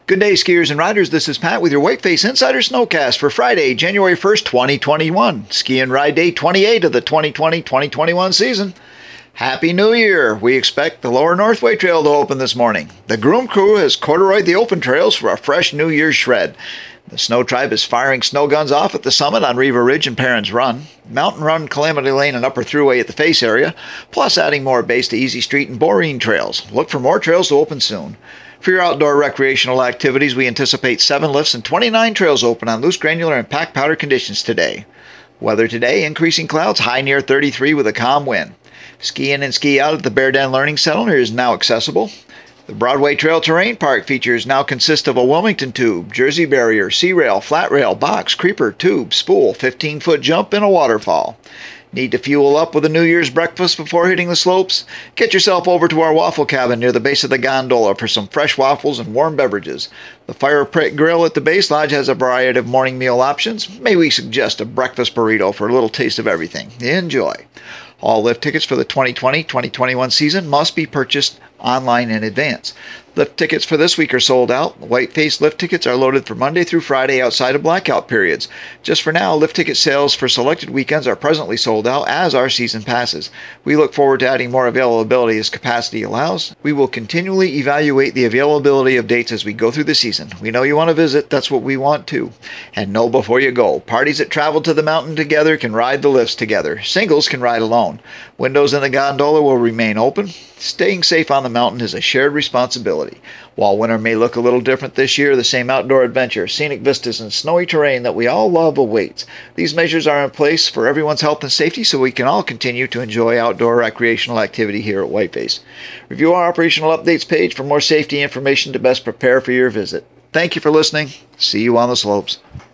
Good day, skiers and riders. This is Pat with your Whiteface Insider Snowcast for Friday, January 1st, 2021. Ski and Ride Day 28 of the 2020-2021 season. Happy New Year! We expect the Lower Northway Trail to open this morning. The Groom Crew has corduroyed the open trails for a fresh New Year's shred. The Snow Tribe is firing snow guns off at the summit on Riva Ridge and Perrins Run, Mountain Run, Calamity Lane, and Upper Thruway at the face area, plus adding more base to Easy Street and Boreen trails. Look for more trails to open soon. For your outdoor recreational activities, we anticipate 7 lifts and 29 trails open on loose granular and packed powder conditions today. Weather today, increasing clouds, high near 33 with a calm wind. Ski in and ski out at the Bear Den Learning Center is now accessible. The Broadway Trail Terrain Park features now consist of a Wilmington tube, Jersey barrier, sea rail, flat rail, box, creeper, tube, spool, 15-foot jump, and a waterfall. Need to fuel up with a New Year's breakfast before hitting the slopes? Get yourself over to our waffle cabin near the base of the gondola for some fresh waffles and warm beverages. The Fire Pit Grill at the Base Lodge has a variety of morning meal options. May we suggest a breakfast burrito for a little taste of everything. Enjoy. All lift tickets for the 2020-2021 season must be purchased online in advance. Lift tickets for this week are sold out. Whiteface lift tickets are loaded for Monday through Friday outside of blackout periods. Just for now, lift ticket sales for selected weekends are presently sold out, as are season passes. We look forward to adding more availability as capacity allows. We will continually evaluate the availability of dates as we go through the season. We know you want to visit, that's what we want too. And know before you go, parties that travel to the mountain together can ride the lifts together. Singles can ride alone. Windows in the gondola will remain open. Staying safe on the mountain is a shared responsibility. While winter may look a little different this year, the same outdoor adventure, scenic vistas, and snowy terrain that we all love awaits. These measures are in place for everyone's health and safety so we can all continue to enjoy outdoor recreational activity here at Whiteface. Review our operational updates page for more safety information to best prepare for your visit. Thank you for listening. See you on the slopes.